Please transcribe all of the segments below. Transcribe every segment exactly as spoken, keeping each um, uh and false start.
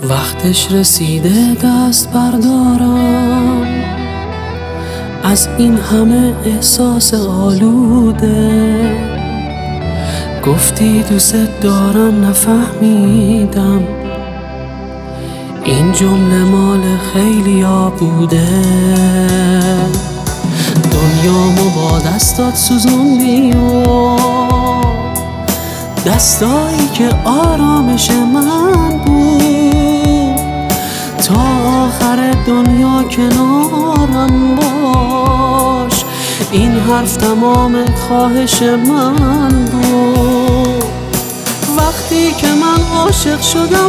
وقتش رسیده دست بردارم از این همه احساس آلوده. گفتی دوست دارم نفهمیدم، این جمله مال خیلیا بوده. دنیامو با دستات سوزوندی و دستایی که آرامش من بود. تا آخر دنیا کنارم باش، این حرف تمام خواهش من بود. وقتی که من عاشق شدم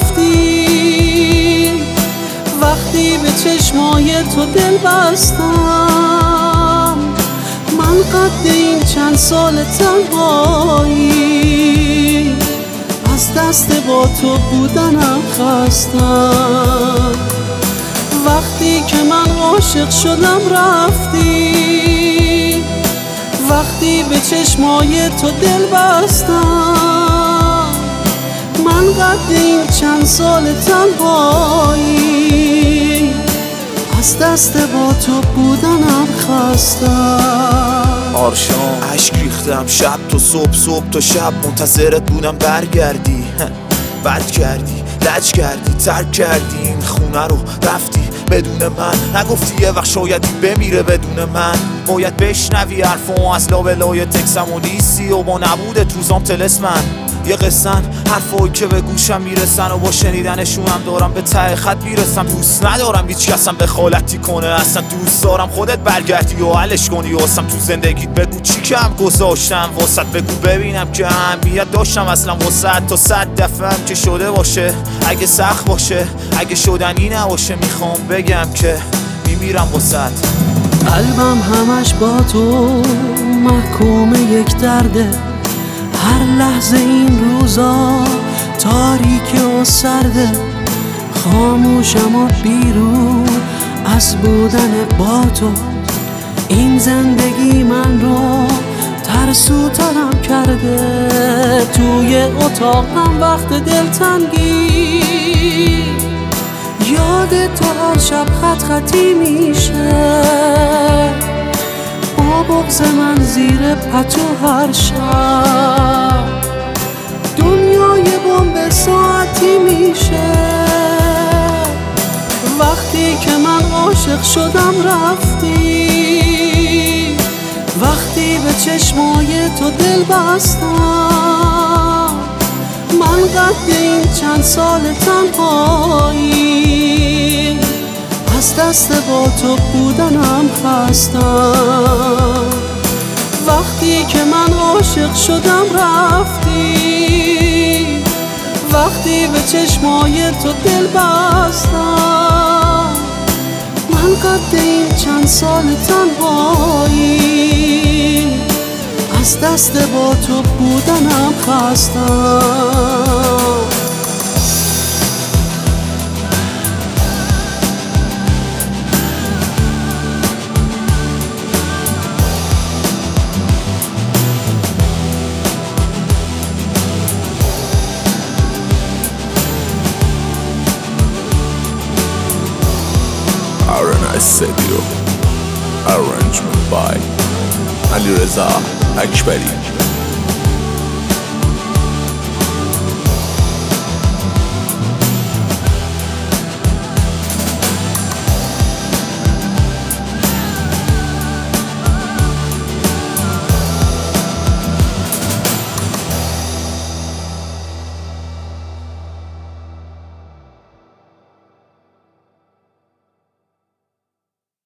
رفتی، وقتی به چشمای تو دل بستم، من قد این چند سال تنهایی از دست با تو بودنم خستم. وقتی که من عاشق شدم رفتی، وقتی به چشمای تو دل بستم، من قد این چند سال تنهایی از دست با تو بودنم خستم. آرشام عشق ریختم شب تو صبح، صبح تو شب منتظرت بودم برگردی. بد کردی، لج کردی، ترک کردی این خونه رو، رفتی بدون من. نگفتی یه وقت شایدی بمیره بدون من. باید بشنوی حرفمو از لابلای تکسم و نیستی و با نبوده توزام تلسمن. یه قصن حرفایی که به گوشم میرسن و با شنیدنشونم دارم به ته خط میرسم. دوست ندارم هیچ کسم دخالتی کنه، اصلا دوست دارم خودت برگردی و حلش کنی. واسم تو زندگیت بگو چی کم گذاشتم، واسط بگو ببینم که اهمیت داشتم اصلا واسط. تا صد دفعه هم که شده باشه، اگه سخت باشه، اگه شدنی نباشه، میخوام بگم که میمیرم واسط. قلبم همش با تو محکوم یک درده، هر لحظه این روزا تاریک و سرده. خاموشم و بیرون از بودن با تو، این زندگی من رو ترسوترم کرده. توی اتاقم وقت دلتنگی، یاد تو هر شب خط خطی میشه. با بغض من زیر پتو هر شب، دنیای بمب ساعتی میشه. وقتی که من عاشق شدم رفتی، وقتی به چشمای تو دل بستم، من قد این چند سال تنهایی از دست با تو بودنم خستم. وقتی که من عاشق شدم رفتی، وقتی به چشمای تو دل بستم، من قد این چند سال تنهایی از دست با تو بودنم خستم. استودیو. Arrangement by علیرضا اکبری.